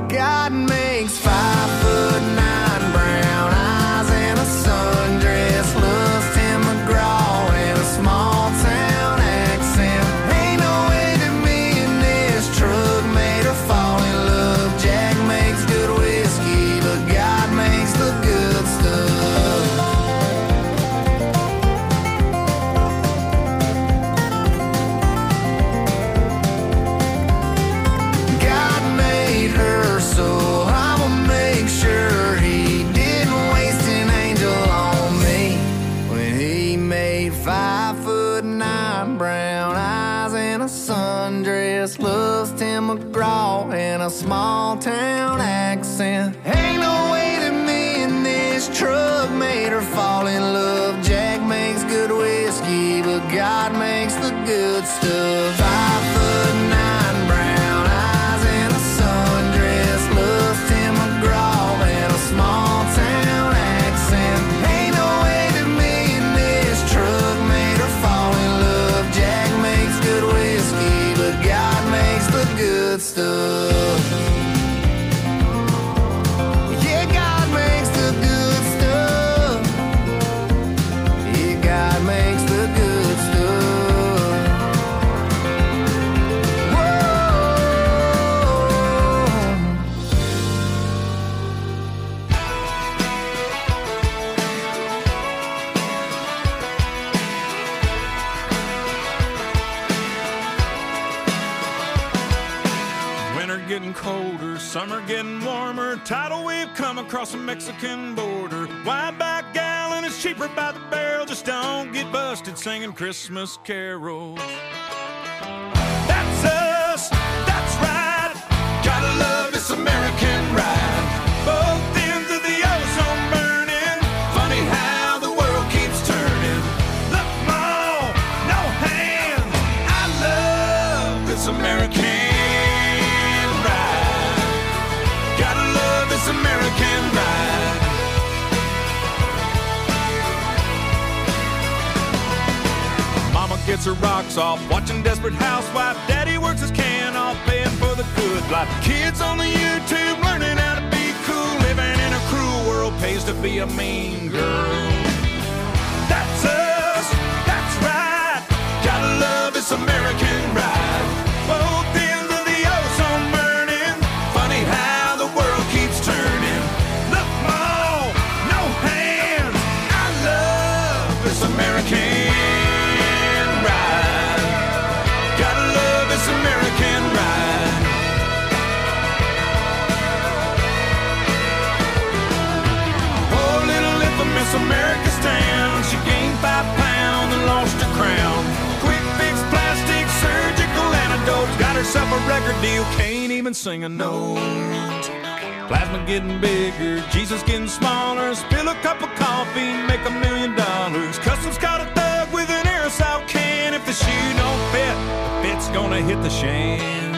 God makes 5'9" brown eyes and a sundress, loves Tim McGraw and a small town accent. Ain't no way that me and this truck made her fall in love. Jack makes good whiskey, but God makes the good stuff. God made her, so I'ma make sure he didn't waste an angel on me when he made 5'9" brown eyes and a sundress, loves Tim McGraw and a small town accent. Ain't no way that me and this truck made her fall in love. Jack makes good whiskey, but God makes the good stuff. 5'9" brown eyes and a sundress, loves Tim McGraw and a small town accent. Ain't no way that me and this truck made her fall in love. Jack makes good whiskey, but God makes the good stuff. Yeah, God makes the good stuff. Yeah, God makes the good stuff. Whoa. Winter getting colder, summer getting warmer. Tidal wave come across the Mexican border. Wide back gallon is cheaper by the barrel. Just don't get busted singing Christmas carols. That's us, that's right. Gotta love this American ride. Both ends of the ozone burning. Funny how the world keeps turning. Look, Mom, no hands. I love this American ride. Gotta love this American ride. Mama gets her rocks off, watching Desperate Housewife. Daddy works his can off, paying for the good life. Kids on the YouTube learning how to be cool. Living in a cruel world pays to be a mean girl. That's us, that's right. Gotta love this American ride. Both ends of the ozone burning. Funny how the world keeps turning. Look, Mom, no hands. I love this American ride. Gotta love this American ride. Poor little infamous America's town. She gained 5 pounds and lost her crown. Quick fix, plastic, surgical antidotes. Got herself a record deal, can't even sing a note. Plasma getting bigger, Jesus getting smaller. Spill a cup of coffee, make $1 million. Customs caught a thug with an aerosol can. If the shoe don't fit, the fit's gonna hit the shan.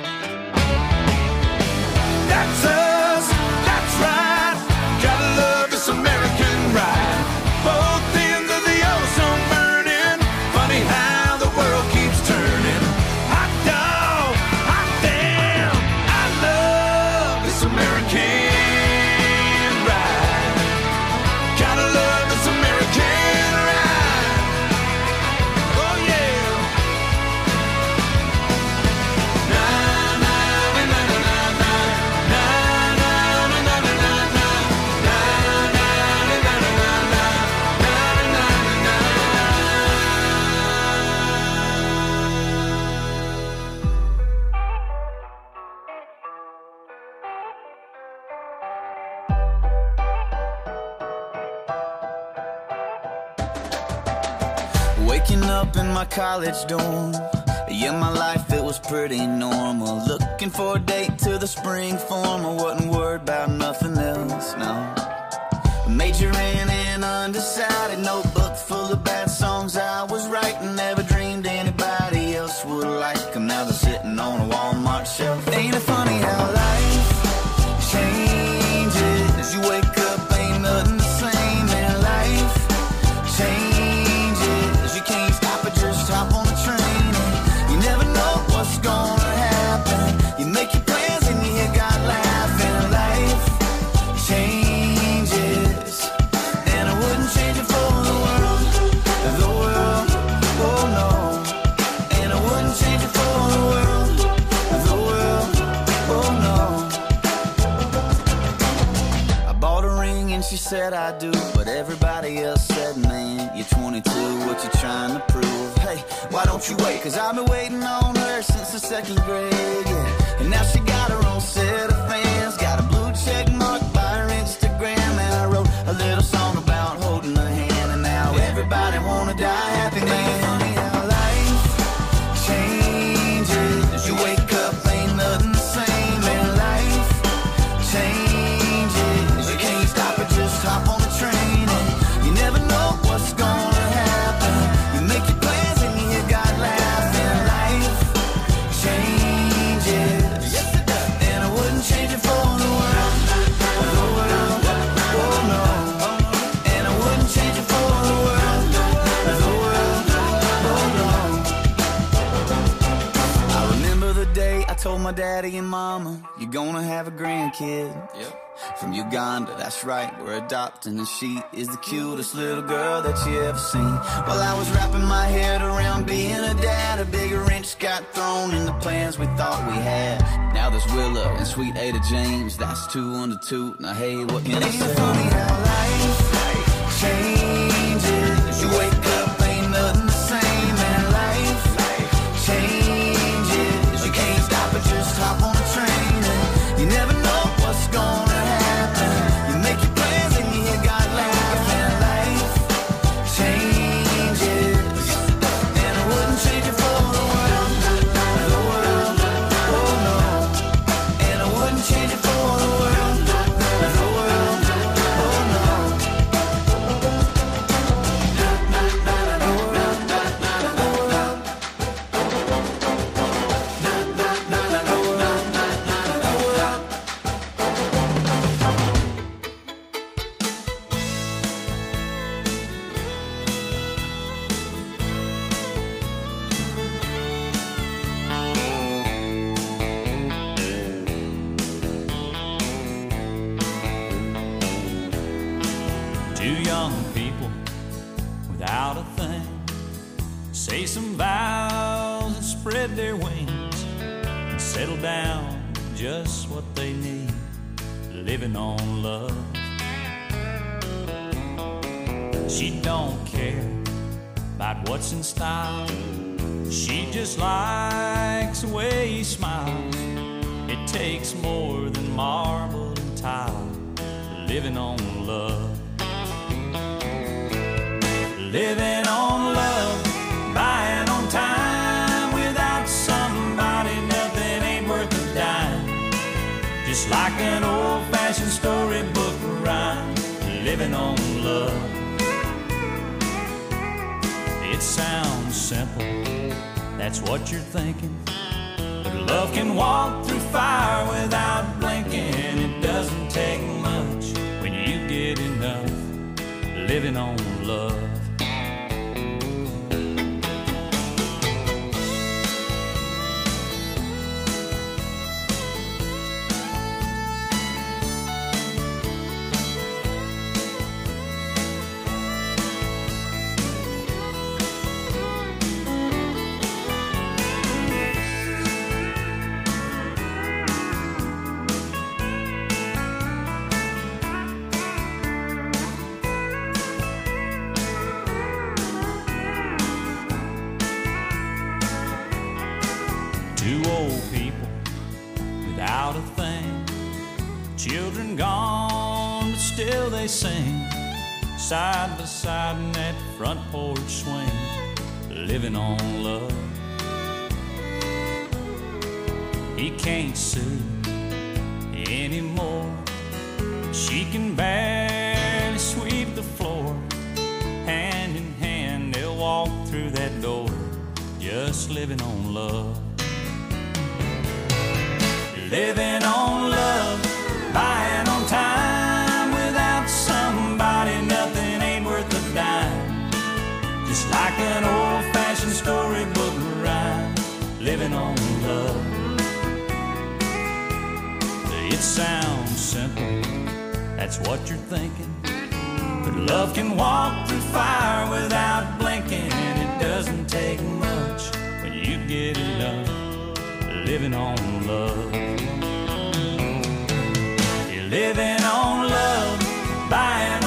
That's us, that's right. Gotta love this American ride. Both ends of the ozone burning. Funny how the world keeps turning. Hot dog, hot damn. I love this American ride. Gotta love this American ride. Oh yeah. Na na na na na na na na na na na na na na na na na Waking up in my college dorm. Yeah, my life, it was pretty normal. Looking for a date to the spring form. I wasn't worried about nothing else, no. Majoring in undecided, notebook full of bad songs I was writing. Never dreamed anybody else would like them. Now they're sitting on a Walmart shelf. Ain't it funny how life changes? You wake up, ain't nothing the same. And life changes. You can't stop it, just hop on the train. And you never know what's gonna happen. You make your plans and you hear God laugh. said I do, but everybody else said, man, you're 22, what you trying to prove? Hey, why don't you wait? Cause I've been waiting on her since the 2nd grade, yeah. And now she got her own set of fans, got a blue check mark by her Instagram, and I wrote a little song about holding her hand, and now everybody wanna die happy, man. Funny how life changes. You wake up, ain't nothing the same, and life changes. You can't stop it, just hop on the train, and you never know what's gonna happen. You make your plans and you got laughing. Life changes, yes it does, and I wouldn't change it for the world. The world, oh no, and I wouldn't change it for the world. The world, oh no. I remember the day I told my daddy and mama, you're gonna have a grandkid. Yep. From Uganda, that's right, we're adopting, and she is the cutest little girl that you ever seen. While I was wrapping my head around being a dad, a big wrench got thrown in the plans we thought we had. Now there's Willow and sweet Ada James, that's 2 under 2. Now hey, what can I say? Ain't it funny how life changes? You wake up, ain't nothing the same, and life changes. You can't stop it, just hop on the train, and you never know what's gonna happen. You make your plans and you got laughing. Life changes, and I wouldn't change it for the world. The world, oh no, and I wouldn't change it for the world. The world, oh no. Two young people without a thing say some vows and spread their wings and settle down just what they need, living on love. She don't care about what's in style, she just likes the way he smiles. It takes more than marble and tile, living on love. Living on love, buying on time. Without somebody, nothing ain't worth a dime. Just like an old-fashioned storybook rhyme, living on love. It sounds simple, that's what you're thinking, but love can walk through fire without blinking. It doesn't take much when you get enough, living on love. Two old people without a thing, children gone, but still they sing, side by side in that front porch swing, living on love. He can't sue anymore, she can barely sweep the floor. Hand in hand they'll walk through that door, just living on love. Living on love, buying on time. Without somebody, nothing ain't worth a dime. Just like an old-fashioned storybook rhyme, living on love. It sounds simple, that's what you're thinking, but love can walk through fire without blinking. It doesn't take much when you get enough, living on love. You're living on love, buying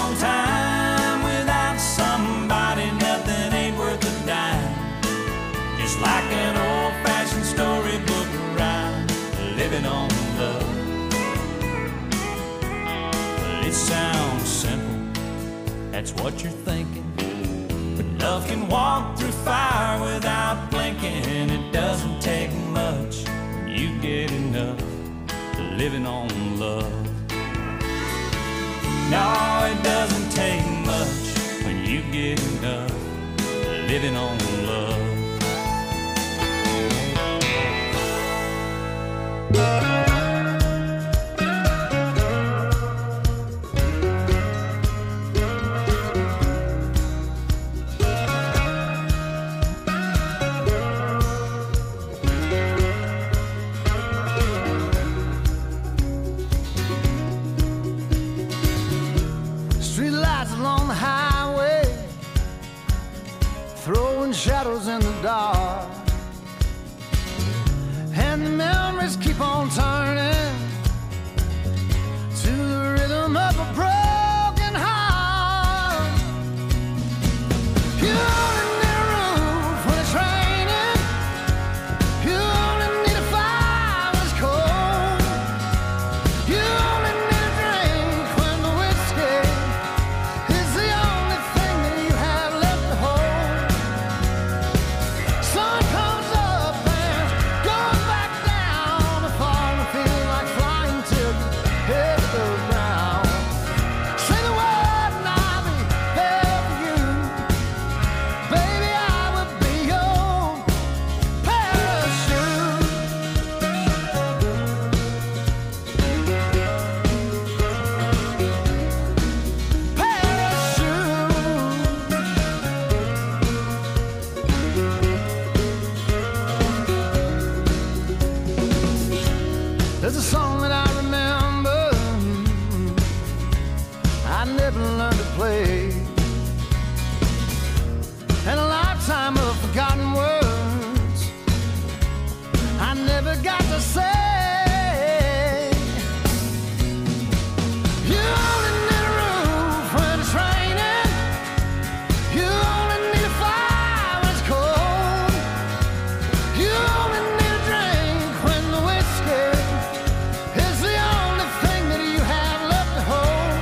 It sounds simple, that's what you're thinking. But love can walk through fire without blinking. It doesn't take much when you get enough living on love. No, it doesn't take much when you get enough living on love. Shadows in the dark, and the memories keep on turning to the rhythm of a broken heart. You only need a roof when it's raining. You only need a fire when it's cold. You only need a drink when the whiskey is the only thing that you have left to hold. Sun comes up and goes back down. The fall feels like flying till you hit the ground. Say the word and I'll be there for you. Baby, I will be your parachute. There's a song that I remember I never learned to play, and a lifetime of forgotten words I never got to say. You only need a roof when it's raining. You only need a fire when it's cold. You only need a drink when the whiskey is the only thing that you have left to hold.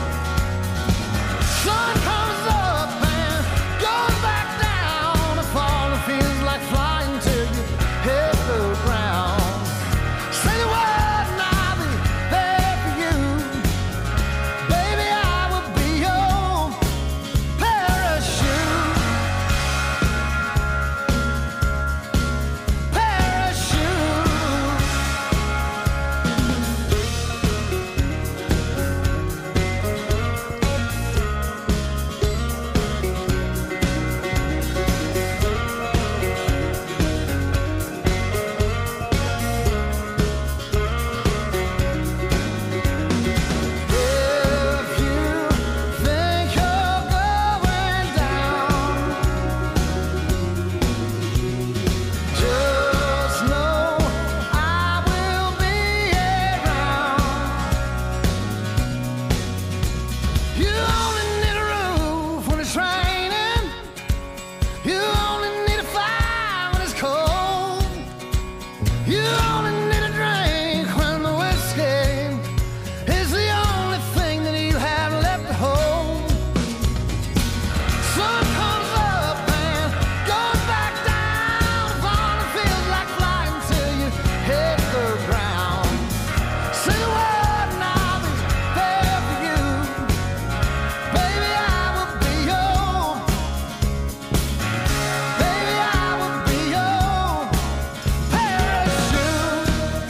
Sun comes up and goes back down. The fall feels like flying till you hit the ground. Say the word and I'll be there for you. Baby, I will be your parachute. Parachute. If you think you're going down, just know I will be around. You only need a roof when it's raining. You only need a fire when it's cold. You only need a drink when the whiskey is the only thing that you have left to hold. Sun comes up and goes back down. The fall feels like flying till you hit the ground. Say the word and I'll be there for you. Baby, I will be your. Baby, I will be your parachute.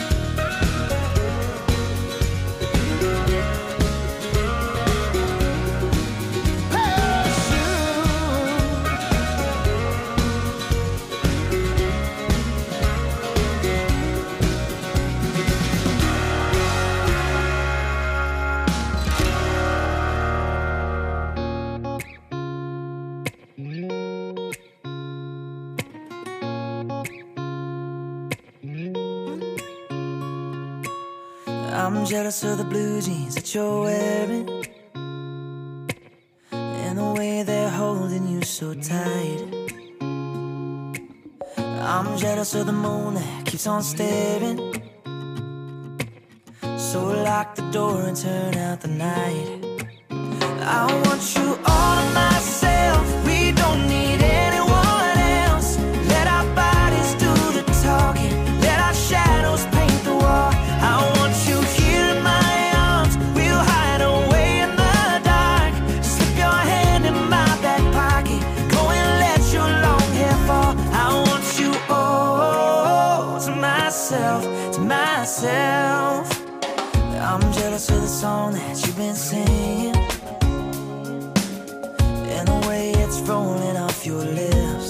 I'm jealous of the blue jeans that you're wearing, and the way they're holding you so tight. I'm jealous of the moon that keeps on staring So lock the door and turn out the night. I want you all to myself. We don't need anyone else. Let our bodies do the talking. Let our shadows paint the wall. I want you here in my arms. We'll hide away in the dark. Slip your hand in my back pocket. Go and let your long hair fall. I want you all to myself, to myself. I'm jealous of the song that you've been singing, and the way it's rolling off your lips.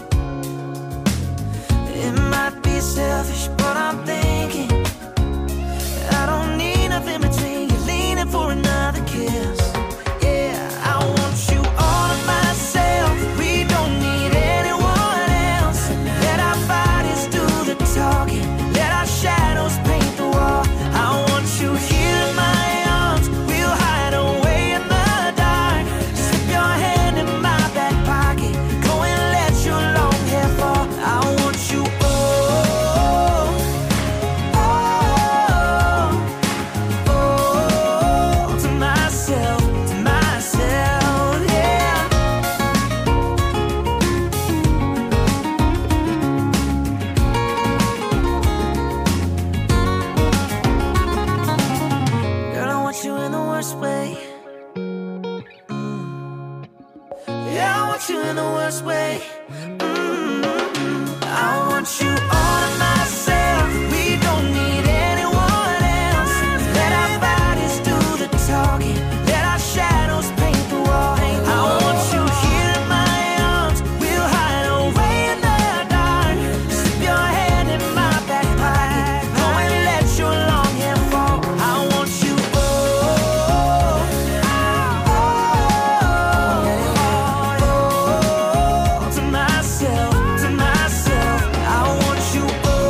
It might be selfish, but I'm thinking I don't need nothing between you, leaning for another kiss. Yeah, I want you all to myself. We don't need anyone else. Let our bodies do the talking. Let our shadows paint the wall. I want you here in my arms. We'll hide away in the dark. Slip your hand in my back pocket. Go and let your long hair fall. I want you all, to myself, yeah. Girl, I want you in the worst way. Yeah, I want you in the worst way. I want you all to myself. We don't need anyone else. Let our bodies do the talking. Let our shadows paint the wall. I want you here in my arms. We'll hide away in the dark. Slip your hand in my back pocket. Go and let your long hair fall. I want you to myself, to myself. I want you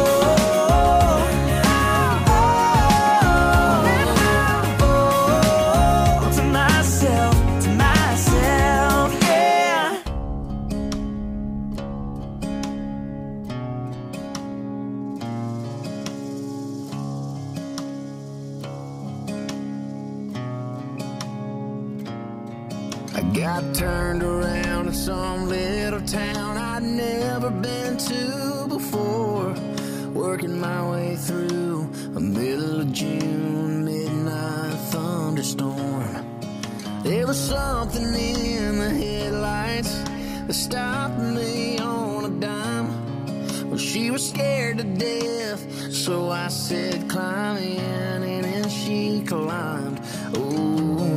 to myself, yeah. I got turned around in some little town I'd never been to before, working my way through a middle of June midnight thunderstorm. There was something in the headlights that stopped me on a dime. Well, she was scared to death, so I said climb in, and then she climbed. Oh,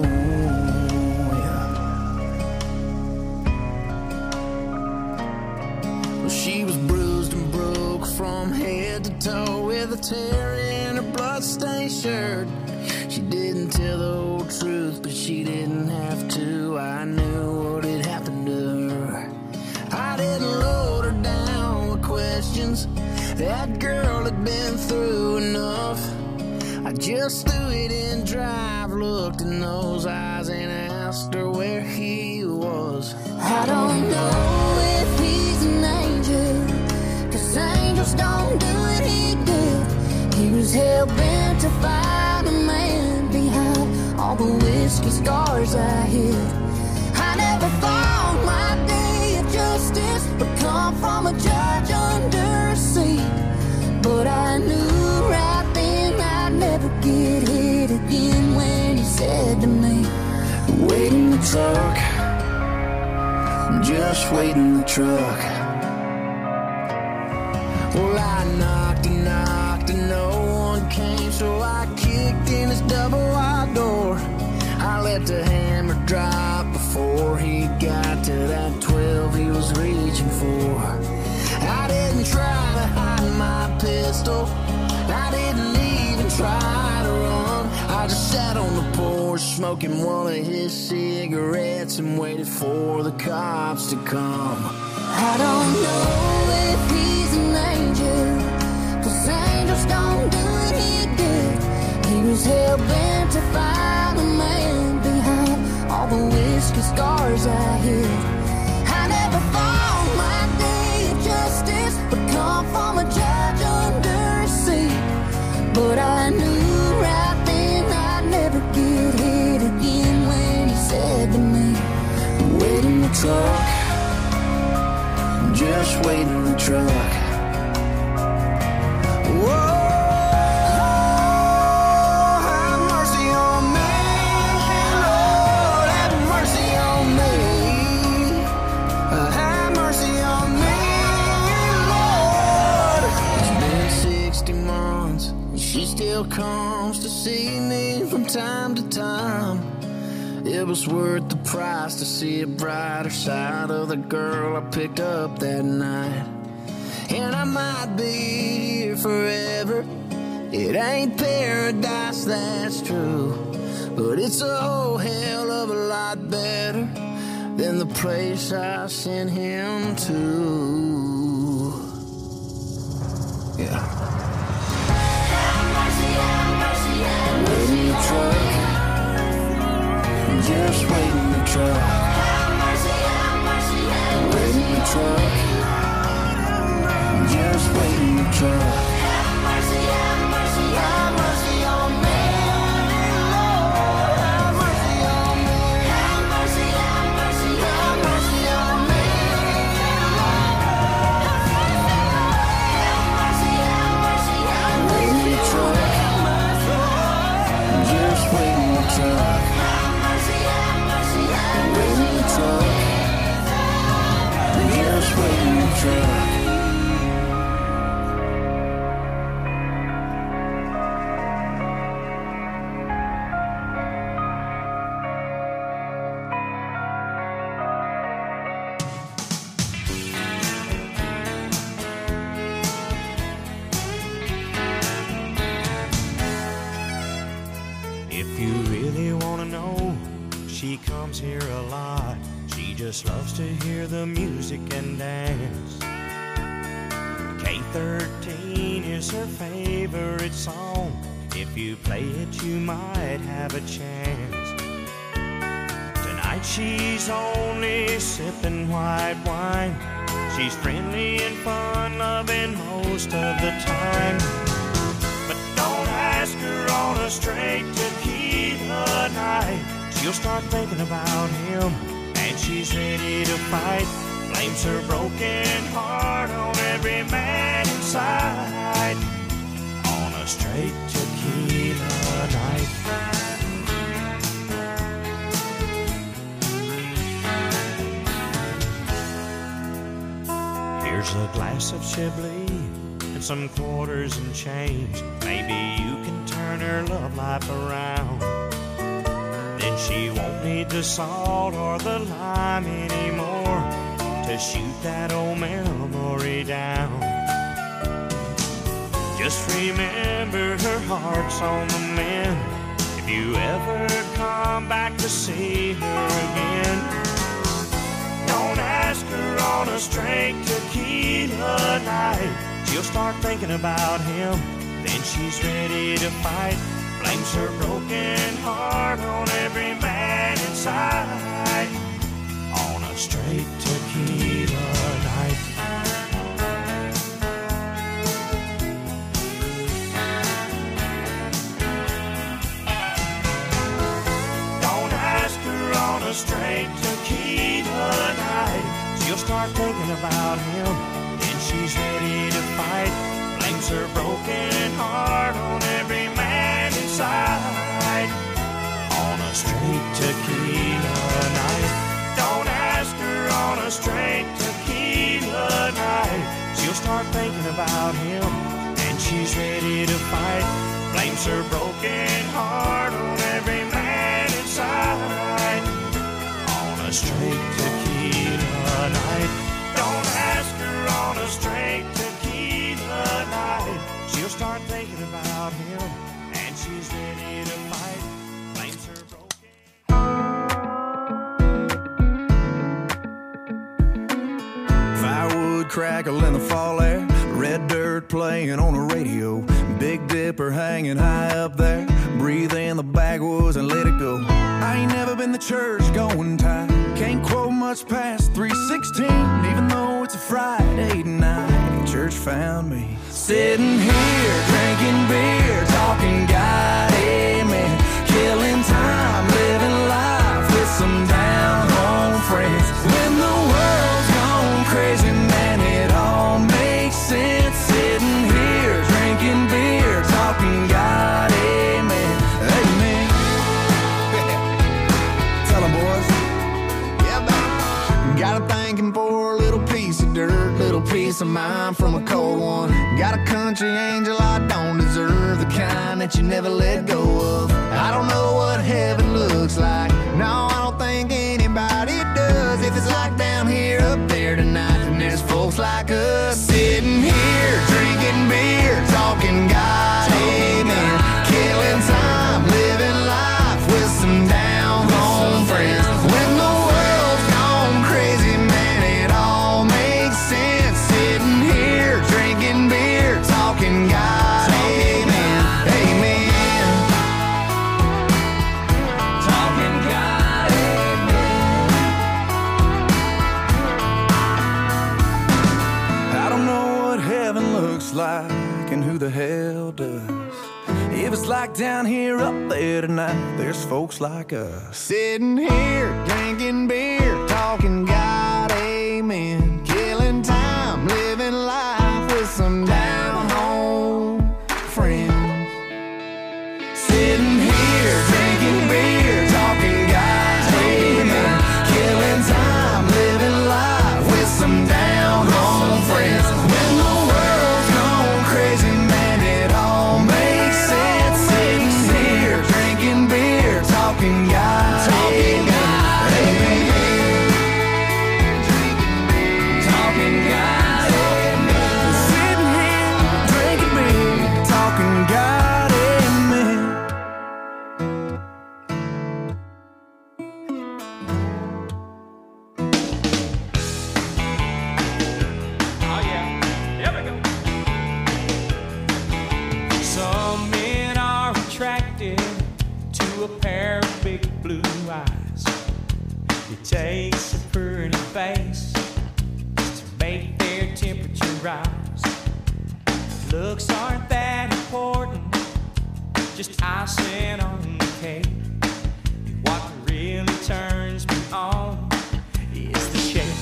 she was bruised and broke from head to toe, with a tear in her bloodstained shirt. She didn't tell the whole truth, but she didn't have to. I knew what had happened to her. I didn't load her down with questions. That girl had been through enough. I just threw it in drive, looked in those eyes, and asked her where he was. I don't know if he's an angel, 'cause angels don't do what he did. He was hell-bent to find a man behind all the whiskey scars I hid. I never thought my day of justice would come from a judge under a seat, but I knew right then I'd never get hit again when he said to me, Wait in the truck, just wait in the truck. Well, I knocked and knocked and no one came, so I kicked in his double wide door. I let the hammer drop before he got to that 12 he was reaching for. I didn't try to hide my pistol, I didn't even try to run. I just sat on the porch smoking one of his cigarettes and waited for the cops to come. I don't know if he's an angel, 'cause angels don't do what he did. He was hell-bent to find a man behind all the whiskey scars I hid. I never thought my day of justice would come from a judge under a seat, but I knew right waiting in the truck. Whoa, have mercy on me, Lord, have mercy on me. Have mercy on me, Lord. It's been 60 months, and she still comes to see me from time to time. It was worth the price to see a brighter side of the girl I picked up that night. And I might be here forever. It ain't paradise, that's true, but it's a whole hell of a lot better than the place I sent him to. Yeah. Have mercy, have mercy, have mercy. Wait in the truck. Just wait in the truck. Have mercy, have mercy, have mercy. Wait in the truck. Just wait in the truck. Have mercy, have mercy, have mercy on me, Lord. Have mercy on me. Have mercy, have mercy, have mercy on me, Lord. Have mercy, have mercy, have mercy. Wait in the truck. Just wait in the truck. Wait in the truck. Just wait in the truck. If you really want to know, she comes here a lot. She just loves to hear the music and dance. K13 is her favorite song. If you play it, you might have a chance. Tonight she's only sipping white wine. She's friendly and fun-loving most of the time. But don't ask her on a straight tequila night. She'll start thinking about him, and she's ready to fight. Blames her broken heart on every man inside. On a straight tequila night. Here's a glass of Chablis and some quarters and change. Maybe you can turn her love life around. Then she won't need the salt or the lime anymore to shoot that old memory down. Just remember her heart's on the mend. If you ever come back to see her again, don't ask her on a straight tequila night. She'll start thinking about him, then she's ready to fight. Blames her broken heart on every man inside. On a straight tequila night. Don't ask her on a straight tequila night. She'll start thinking about him, then she's ready to fight. Blames her broken heart on every man inside. On a straight tequila night. Don't ask her on a straight tequila night. She'll start thinking about him, and she's ready to fight. Blames her broken heart on every man inside. On a straight tequila night. Don't ask her on a straight tequila night. She'll start thinking about him, and she's ready to fight. Blames her broken. Firewood crackle in the fall air, red dirt playing on the radio, Big Dipper hanging high up there. Breathe in the backwoods and let it go. I ain't never been to church going type. Can't quote much past 3:16, even though it's a Friday night. Church found me sitting here drinking beer, talking God, amen, killing time, living life with some down home friends. When the world's gone crazy, man, it all peace of mind from a cold one. Got a country angel I don't deserve, the kind that you never let go of. I don't know what heaven looks like, no, I don't think anybody does. If it's like down here, up there tonight, then there's folks like us sitting here, drinking beer, talking God, amen. Killing time, living life with some down home friends. When the world's gone crazy, man, it all makes sense. Sitting here, drinking beer, talking God, amen, amen. Talking God, amen. I don't know what heaven looks like and who the hell does. If it's like down here, up there tonight, there's folks like us sitting here, drinking beer, talking God, amen. Killing time, living life with some down home friends. Sitting here, drinking beer, talking God, amen. Killing time, living life with some down home friends. When the world's gone crazy, man, it all makes sense. Sitting here, drinking beer, talking God, amen, amen. Talking God, amen. Sitting here, drinking beer, talking God, amen. Oh yeah, there we go. Some men are attracted to a pair of big blue eyes. It takes a pretty face to make their temperature rise. Looks aren't that important, just icing on the cake. What really turns me on is the shake.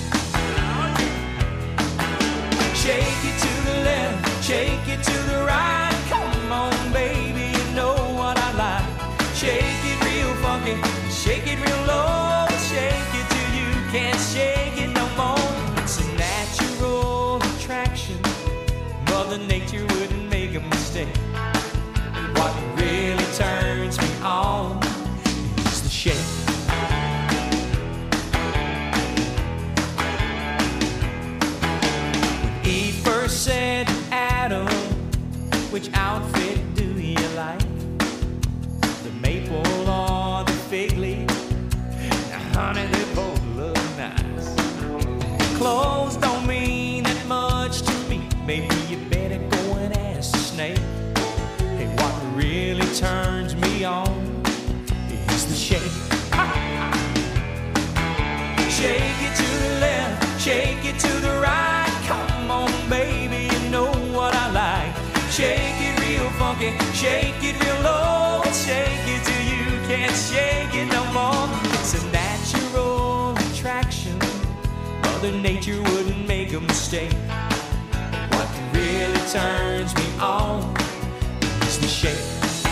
Shake it to the left, shake it to the right. Come on, baby, you know what I like. Shake it real funky, shake it real low. Shake it till you can't shake it no more. It's a natural attraction, Mother Nature wouldn't make a mistake. What really turns me on is the shake. When Eve first said to Adam, which outfit do you like? The maple or the fig leaf? Now, honey, they both look nice. Clothes don't mean that much to me. Maybe you better go and ask the snake. Hey, what really turns me on is the shake. Shake it to the left, shake it to the right. Come on, baby, you know what I like. Shake it real funky, shake it real low. Shake it till you can't shake it no more. It's a natural attraction, Mother Nature wouldn't make a mistake. What really turns me on is the shake.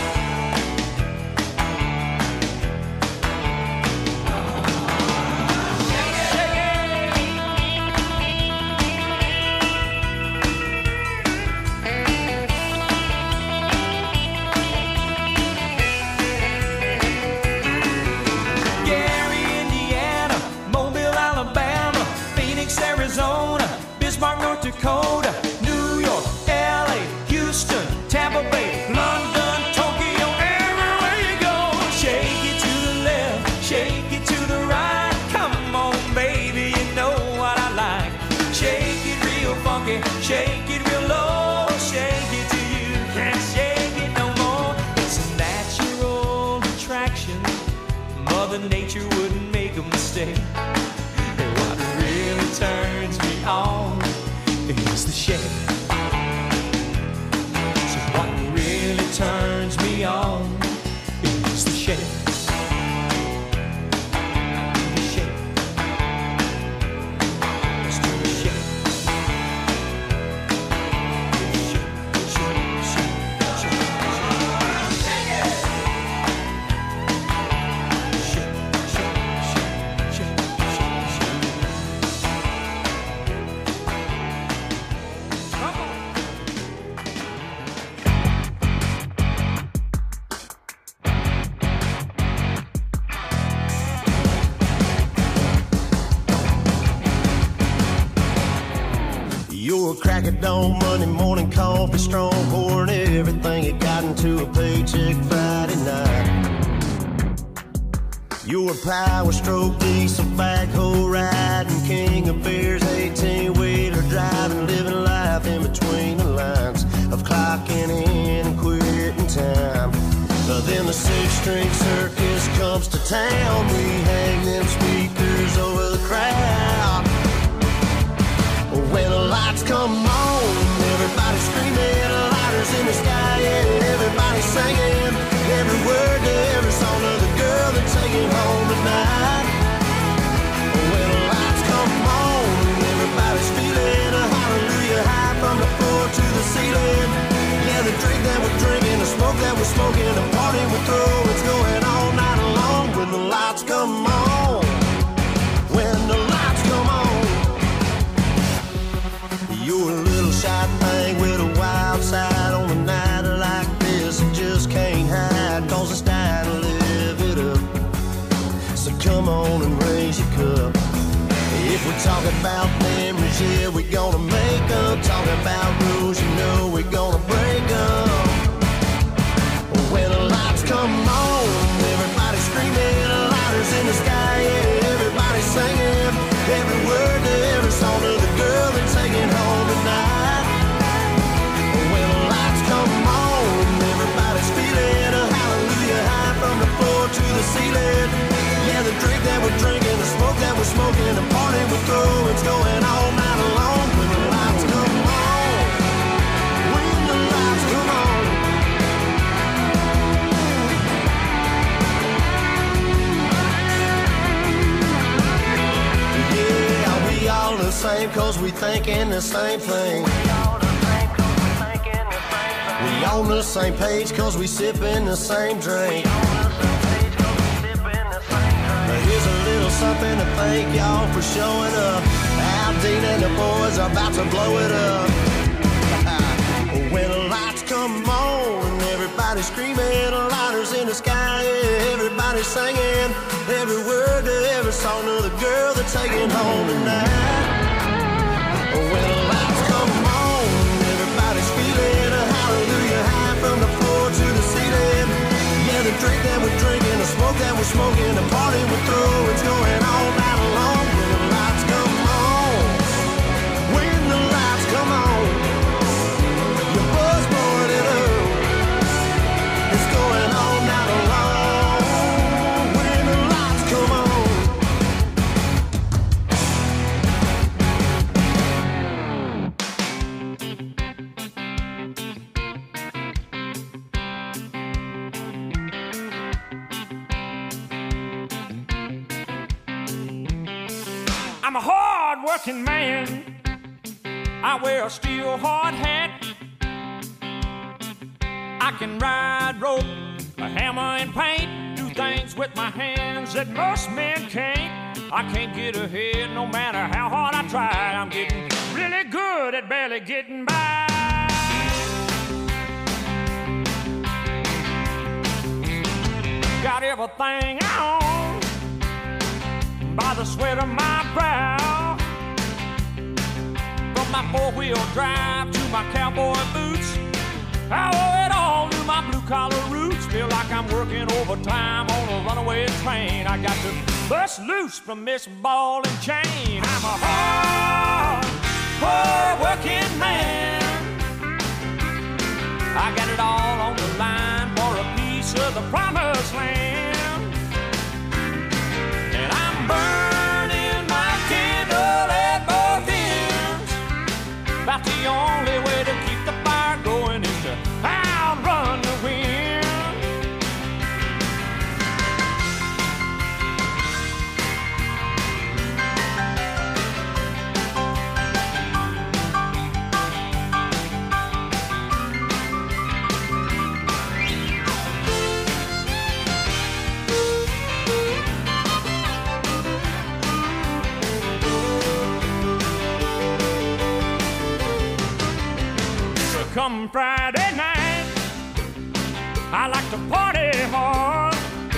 Arizona, Bismarck, North Dakota, New York, LA, Houston, Tampa Bay, London, Tokyo, everywhere you go. Shake it to the left, shake it to the right. Come on, baby, you know what I like. Shake it real funky, shake it real low. Shake it till you can't shake it no more. It's a natural attraction, Mother Nature wouldn't make a mistake. Turns me on is the shake. So what really turns me on is the shake. The shake. Let's do the shake. Shake, shake, shake, shake, shake. Shake it. Shake, shake, shake, shake, shake, shake. crack of dawn, Monday morning coffee, strong, pouring everything you got into a paycheck Friday night. You're a power stroke, diesel backhoe riding, king of beers, 18-wheeler driving, living life in between the lines of clocking in and quitting time. Then the six-string circus comes to town. We hang them speakers over the crowd. When the lights come on, everybody's screaming, lighters in the sky, yeah, everybody's singing every word to every song of the girl they're taking home tonight. When the lights come on, everybody's feeling a hallelujah high from the floor to the ceiling. Yeah, the drink that we're drinking, the smoke that we're smoking, the party we're throwing, it's going all night long. When the lights come on, when the lights come on, you're a little shy thing with a wild side on a night like this. You just can't hide, cause it's time to live it up. So come on and raise your cup. If we talk about memories, yeah, we're gonna make up. Talk about rules, you know we're gonna break up. When the lights come on, everybody's screaming, lighters in the sky, yeah, everybody's singing every word to every song of the girl they're taking home tonight. When the lights come on, everybody's feeling a hallelujah high from the floor to the ceiling. Yeah, the drink that we're drinking, the smoke that we're smoking, the party we're throwing, it's going all night long. When the lights come on, when the lights come on. Yeah, we all the same cause we thinking the same thing. We on the same page cause we sipping the same drink. Here's a little something to thank y'all for showing up. Al Dean and the boys are about to blow it up. When the lights come on, everybody's screaming, lighters in the sky, yeah, everybody's singing every word to every song of the girl they're taking home tonight. When the lights come on, everybody's feeling a hallelujah high from the floor to the ceiling. Yeah, the drink that we're drinking, the smoke that we're smoking, the party we're throwing, it's going all night long. When the lights come on, when the lights come on, your buzz blowing it up, it's going all night long. When the lights come on. I'm a hard-working man. I wear a steel hard hat. I can ride rope, a hammer and paint, do things with my hands that most men can't. I can't get ahead no matter how hard I try. I'm getting really good at barely getting by. Got everything I own by the sweat of my brow. From my four-wheel drive to my cowboy boots, I owe it all to my blue-collar roots. Feel like I'm working overtime on a runaway train. I got to bust loose from this ball and chain. I'm a hard-working man. I got it all on the line for a piece of the promised land. And I'm burning my candle at both ends. About the only way to keep the fire going is to outrun the wind. Come Friday night, I like to party hard.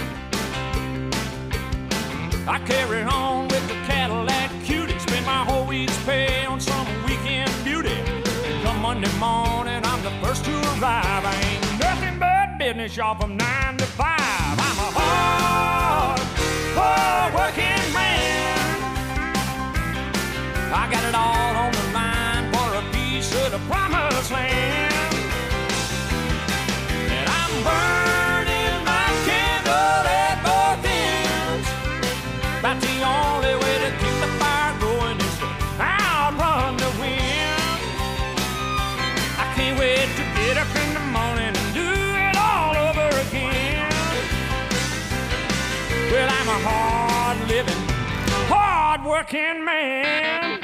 I carry on with the Cadillac Cutie, spend my whole week's pay on some weekend beauty. Monday morning, I'm the first to arrive. I ain't nothing but business, y'all, from 9 to 5. I'm a hard working man. I got it all on the line for a piece of the promised land. And I'm burning my candle at both ends. About the only way to keep the fire going is to outrun the wind. I can't wait to get up in the morning and do it all over again. Well, I'm a hard-living, hard-working man.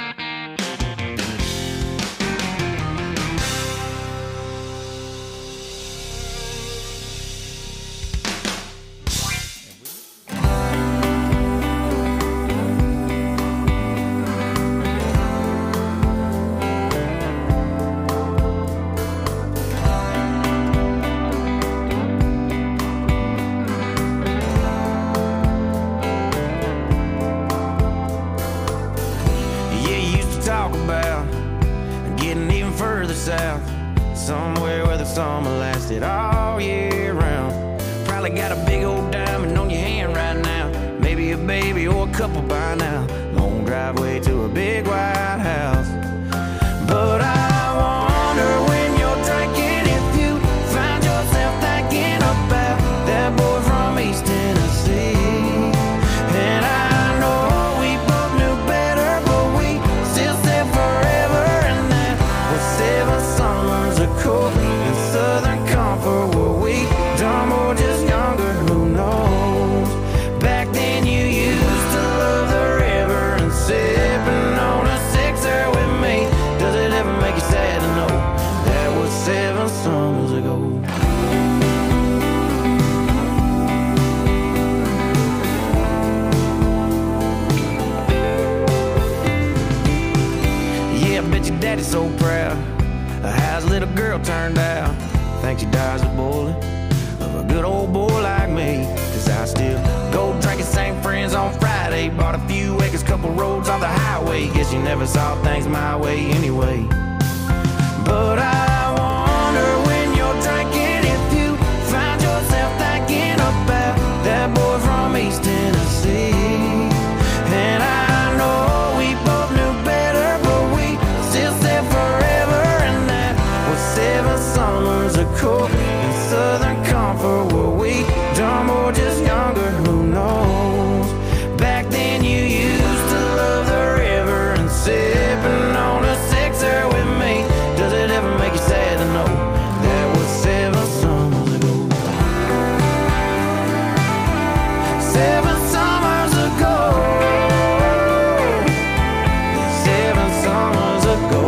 South, somewhere where the summer lasted all year round. Probably got a big old diamond on your hand right now. Maybe a baby or a couple by now. Long driveway to a big white house. But I wonder when you're drinking if you find yourself thinking about that boy from East Tennessee. And I know we both knew better, but we still said forever. And that was 7 summers ago in Southern Comfort. Were we dumb or just younger? Who knows? Back then you used to love the river and sipping on a sixer with me. Does it ever make you sad to know that was 7 summers ago? Yeah, I bet your daddy's so proud of how his little girl turned out. Think she dies a bullet of a good old boy like me. Cause I still go drinking, same friends on Friday. Bought a few acres, couple roads off the highway. Guess you never saw things my way anyway. But I wonder when you're drinking if you find yourself thinking about that boy from East Tennessee. And I know we both knew better, but we still said forever. And that was 7 summers ago in Southern Comfort. Were we dumb or just younger? Who knows? Back then you used to love the river and sipping on a sixer with me. Does it ever make you sad to know that was 7 summers ago? 7 summers ago. 7 summers ago.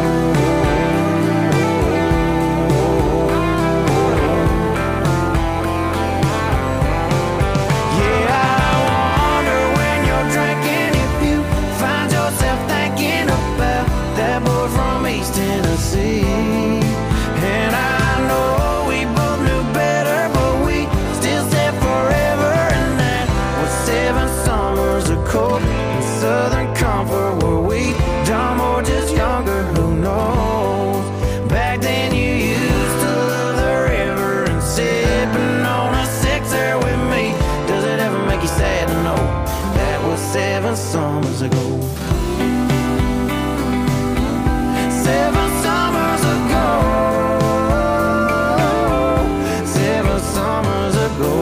Yeah, I wonder when you're drinking if you find yourself thinking about that boy from East Tennessee. And I know we both knew better, but we still said forever. And that was 7 summers ago in Southern Comfort. Were we dumb or just younger? Who knows? Back then you used to love the river and sipping on a sixer with me. Does it ever make you sad to know that was 7 summers ago? 7 summers ago. 7 summers ago.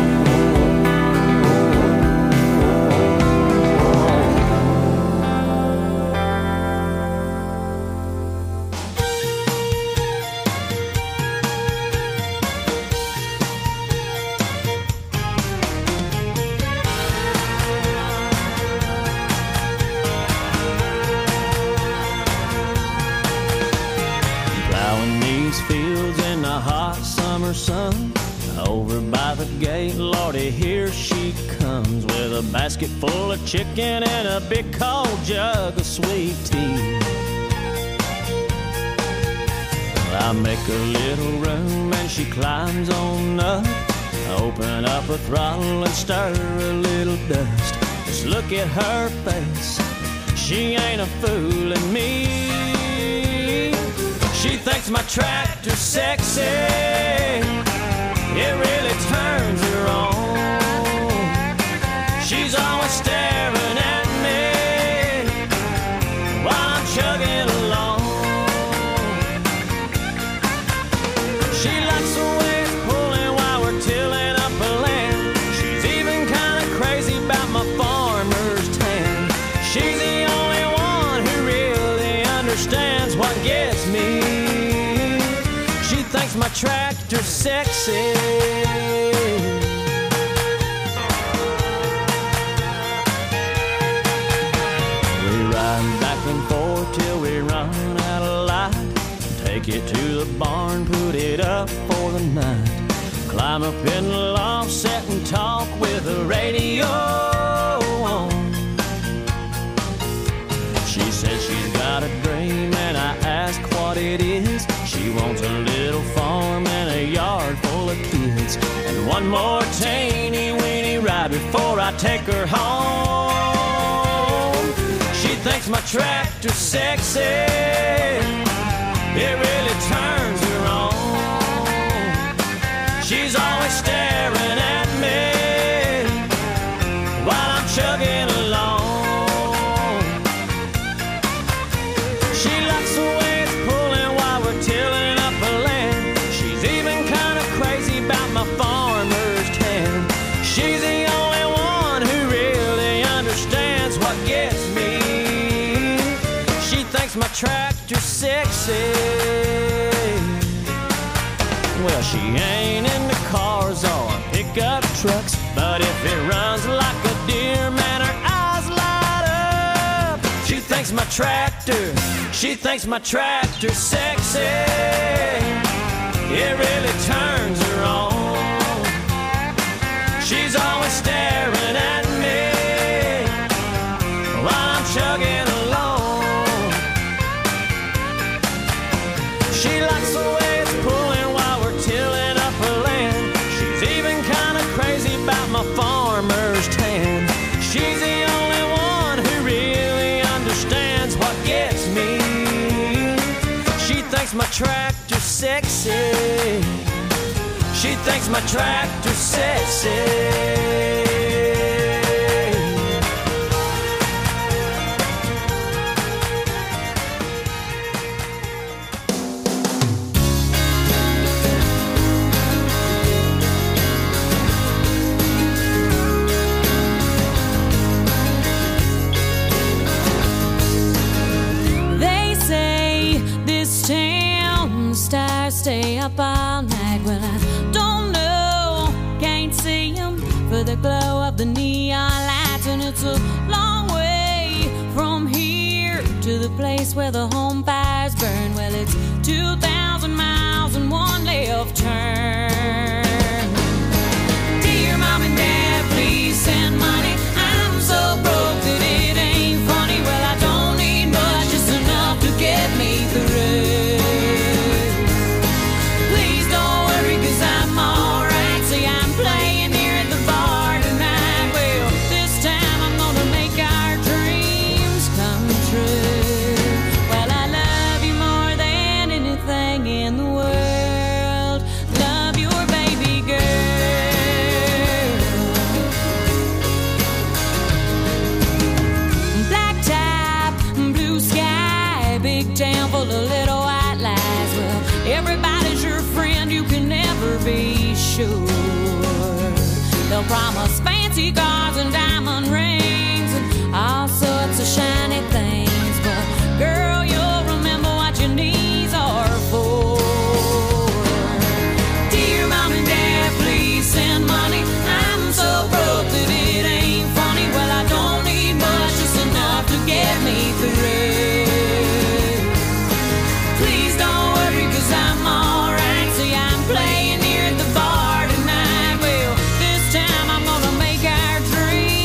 Plowing these fields in the hot summer sun. Over by the gate, Lordy, here she comes with a basket full of chicken and a big cold jug of sweet tea. I make a little room and she climbs on up. Open up a throttle and stir a little dust. Just look at her face, she ain't a fooling me. She thinks my tractor's sexy. It really turns her on. She's always staring at me while I'm chugging along. She likes the way it's pulling while we're tilling up a land. She's even kind of crazy about my farmer's tan. She's the only one who really understands what gets me. She thinks my tractor's sexy. We ride back and forth till we run out of light. Take it to the barn, put it up for the night. Climb up in the loft, sit and talk with the radio on. She says she's got a dream and I ask what it is. She wants a little farm and a yard full of kids, and one more teeny weeny ride before I take her home. She thinks my tractor's sexy. It really turns her on. She's always staring at me while I'm chugging along. She likes the way it's pulling while we're tilling up a land. She's even kind of crazy about my farmer's tan. She's the only one who really understands what gets me. She thinks my tractor's sexy. Well, she ain't into cars or pickup trucks, but if it runs like a deer, man, her eyes light up. She thinks my tractor's sexy. It really turns her on. She's always staring at me while I'm chugging along. She likes the way it's pulling while we're tilling up her land. She's even kind of crazy about my farmer's tan. She's the only one who really understands what gets me. She thinks my tractor's sexy. She thinks my tractor's sexy. Stay up all night. Well, I don't know, can't see them for the glow of the neon lights. And it's a long way from here to the place where the home fires burn. Well, it's 2,000 miles and one left turn. Dear Mom and Dad, please send money. I'm so broke that it ain't funny. Well, I don't need much, just enough to get me through. Be sure they'll promise fancy cars and diamond rings and all sorts of shiny things, but girl, you'll remember what your knees are for. Dear Mom and Dad, please send money. I'm so broke that it ain't funny. Well, I don't need much, just enough to get me through. Please don't worry, 'cause I'm alright. See, I'm playing the bar tonight. Well, this time I'm gonna make our dreams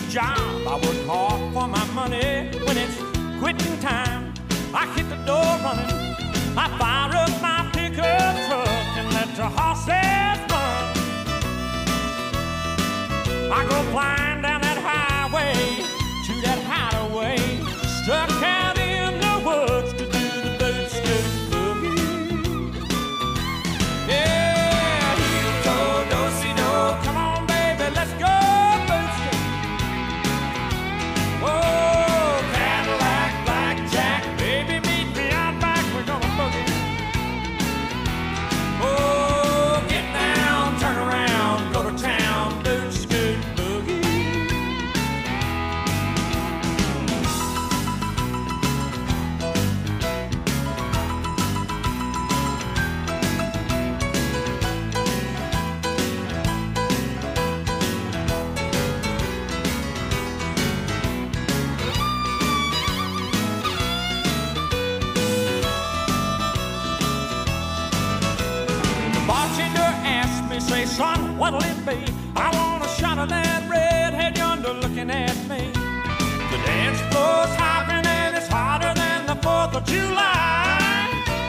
job. I work hard for my money. When it's quitting time, I hit the door running. I fire up my pickup truck and let the horses run. I go flying down that highway to that hideaway, stuck out in the woods to do the boot scoot boogie. Yeah, heel toe, do-si-do, come on baby, let's go boot scoot. Oh, Cadillac, blackjack, baby meet me out back, we're gonna boogie. Oh, get down, turn around, go to town, boot scoot boogie. Bartender asked me, say, son, what'll it be? I want a shot of that redhead yonder looking at me. The dance floor's hopping and it's hotter than the 4th of July.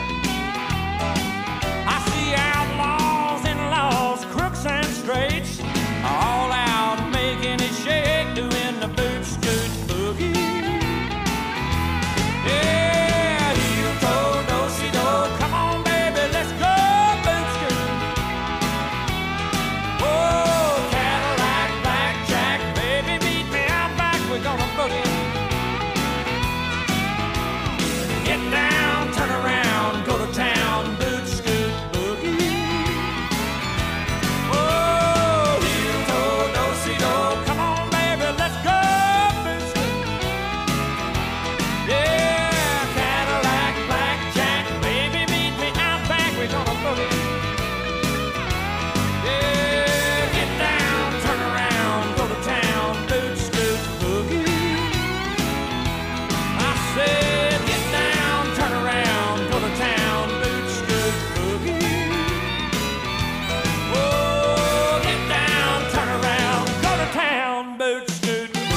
I see outlaws and laws, crooks and straights, all out making it shake, doing the boot scoot boogie. Yeah, heel toe, do-si-do, come on baby, let's go boot scoot. Oh, Cadillac, blackjack, baby meet me out back, we're gonna boogie. Get down, turn around, go to town, boot scoot boogie. Oh, heel toe, do-si-do, come on baby, let's go boot scoot. Yeah, Cadillac, blackjack, baby meet me out back, we're gonna boogie. Yeah, get down, turn around, go to town, boot scoot boogie. I said, get down, turn around, go to town, boot scoot boogie. Oh, get down, turn around, go to town, boot scoot boogie.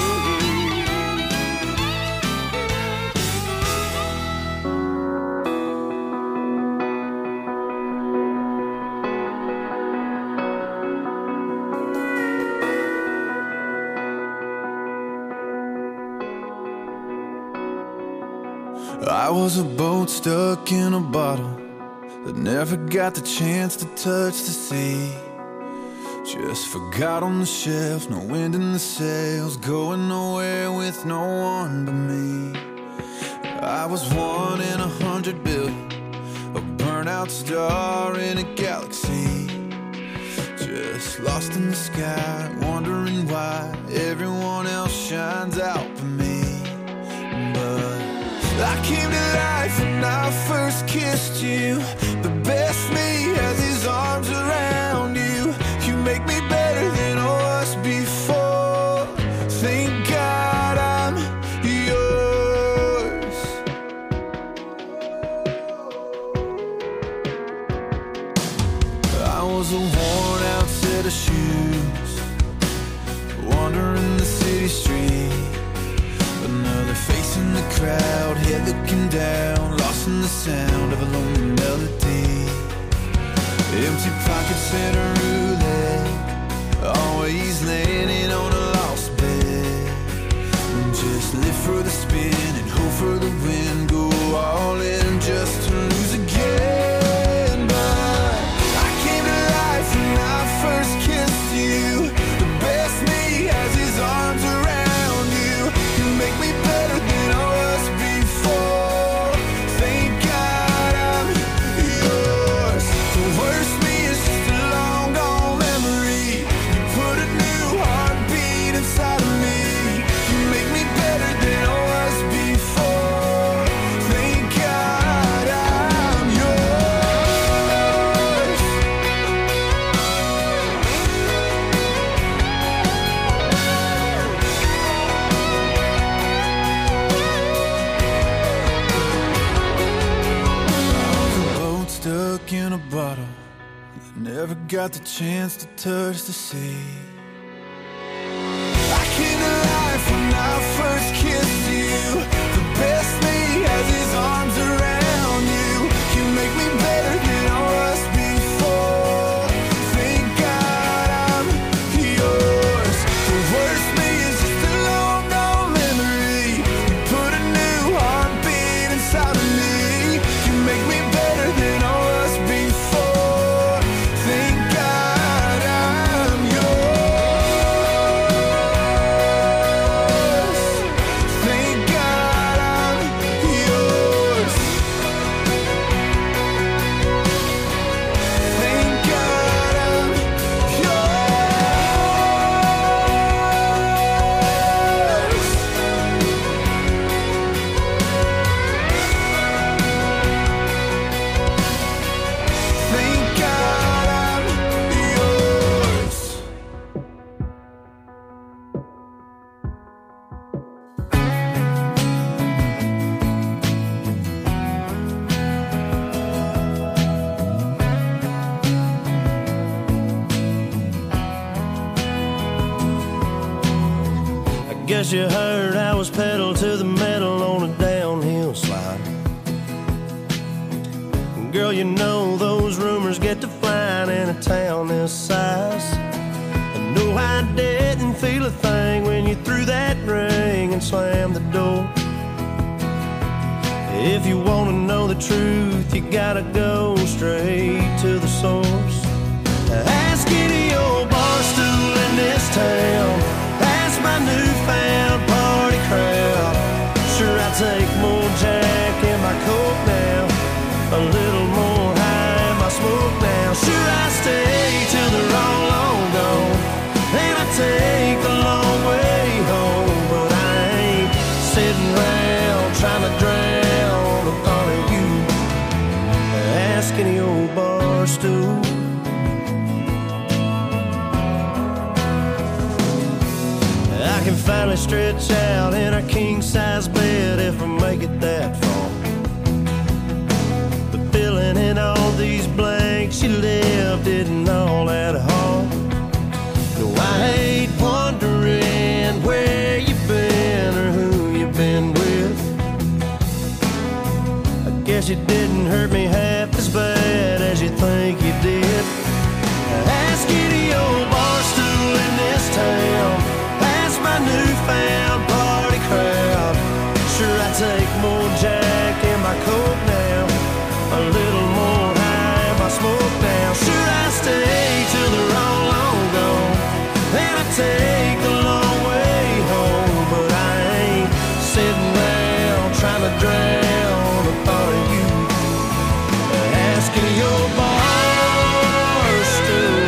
I was a boat stuck in a bottle that never got the chance to touch the sea. Just forgot on the shelf, no wind in the sails, going nowhere with no one but me. I was 1 in 100 billion, a burnout star in a galaxy. Just lost in the sky, wondering why everyone else shines out for me. But I came to life when I first kissed you. The best me has his arms around you. You make me better than I was before. Thank God I'm yours. I was a worn out set of shoes, wandering the city street. Another face in the crowd, head looking down, lost in the sound of a lonely melody. Empty pockets and a roulette, always landing on a lost bet. Just live for the spin and hope for the win, go all in just to lose again. But I came to life when I first kissed you. The best me has his arms around you. You make me better than I was before. Thank God I'm yours. The worst me is just a long gone memory. You put a new heartbeat inside of me. You make me better than I was before. Thank God I'm yours. I was a boat stuck in a bottle that never got the chance to touch the sea. I came to life Guess you heard I was pedal to the metal on a downhill slide. Girl, you know those rumors get to flying in a town this size. And no, I didn't feel a thing when you threw that ring and slammed the door. If you want to know the truth, you gotta go straight to the source. Ask any old bar stool in this town, ask my newfound party crowd. Sure, I take more Jack in my Coke now, a little more high in my smoke now. Sure, I stay till they're all long gone, and I take the long way home. But I ain't sitting around trying to drown the thought of you. Ask any old bar stool. I can finally stretch out in a king-size bed if I make it that far. But filling in all these blanks you left isn't all that hard. No, I hate wondering where you've been or who you've been with. I guess you didn't hurt me half as bad as you think you did. Ask any old bar stool in this town, my newfound party crowd. Sure, I take more Jack in my Coke now, a little more high in my smoke now. Sure, I stay till they're all long gone, and I take the long way home. But I ain't sitting around trying to drown the thought of you. Asking your bar stool.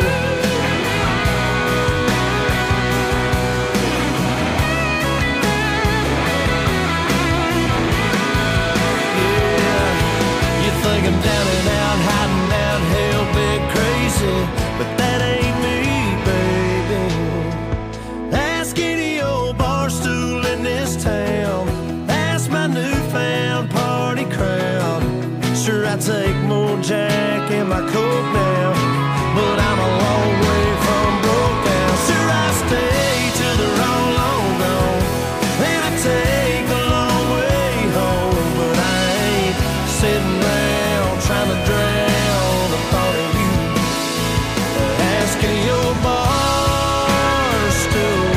I'm down and out, hiding out, hell bit crazy, but that ain't me, baby. Ask any old bar stool in this town, ask my newfound party crowd. Sure, I take more Jack in my Coke now, but I'm a long way from broke now. Sure, I stay till they're all long gone, and I take the long way home. But I ain't sitting around trying to drown the thought of you. Asking your bar stool.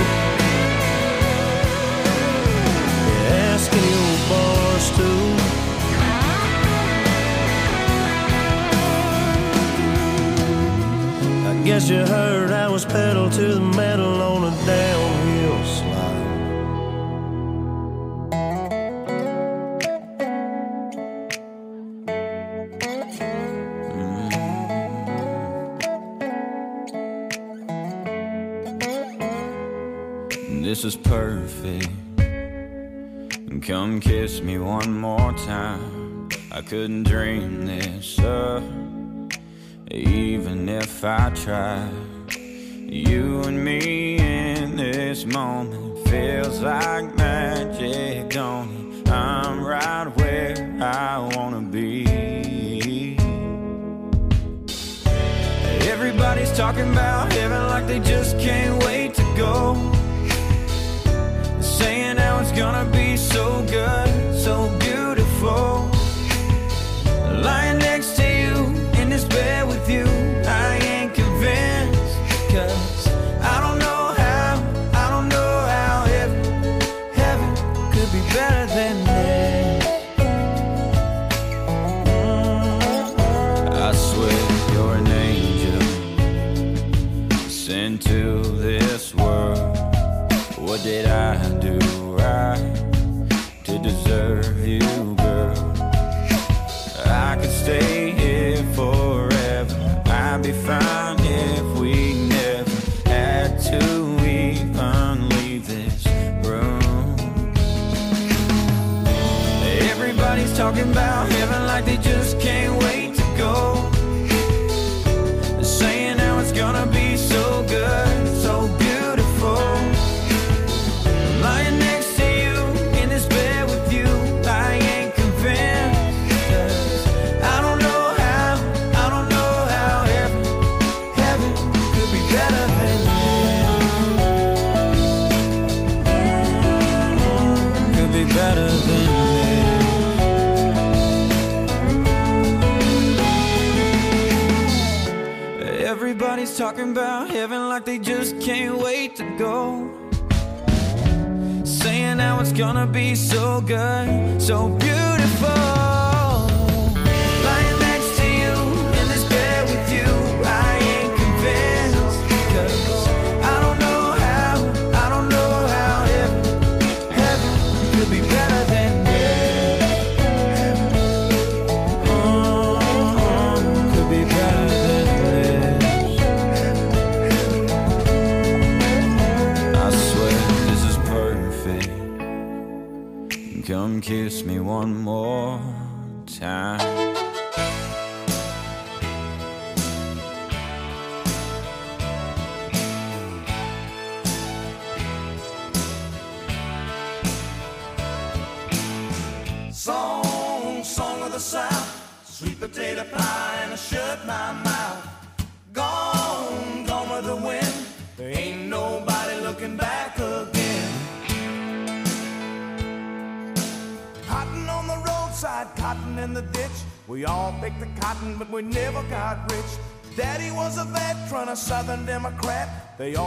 Asking your bar stool. I guess you heard I was pedal to the metal on a downhill slide. This is perfect. Come kiss me one more time. I couldn't dream this up, even if I tried. You and me in this moment feels like magic, don't it? I'm right where I wanna be. Everybody's talking about heaven like they just can't wait to go. Saying how it's gonna be so good, so beautiful. Lying next to you in this bed with you, I ain't convinced. Cause I don't know how heaven could be better than this. I swear you're an angel sent to this world. What did I do right to deserve you, girl? I could stay here forever. I'd be fine if we never had to even leave this room. Everybody's talking about heaven like they just can't wait to go. Saying how it's gonna be so good, so beautiful. Lying next to you in this bed with you, I ain't convinced. Cause I don't know how heaven could be better than this. Everybody's talking about heaven like they just can't wait to go. Saying how it's gonna be so good, so beautiful. Lying next to you in this bed with you, I ain't convinced. 'Cause I don't know how heaven could be better than this. Could be better than this. I swear this is perfect. Come kiss me one more time. Song of the South, sweet potato pie and I shut my mouth. Gone with the wind, there ain't nobody looking back again. Cotton on the roadside, cotton in the ditch. We all picked the cotton, but we never got rich. Daddy was a veteran, a Southern Democrat. They all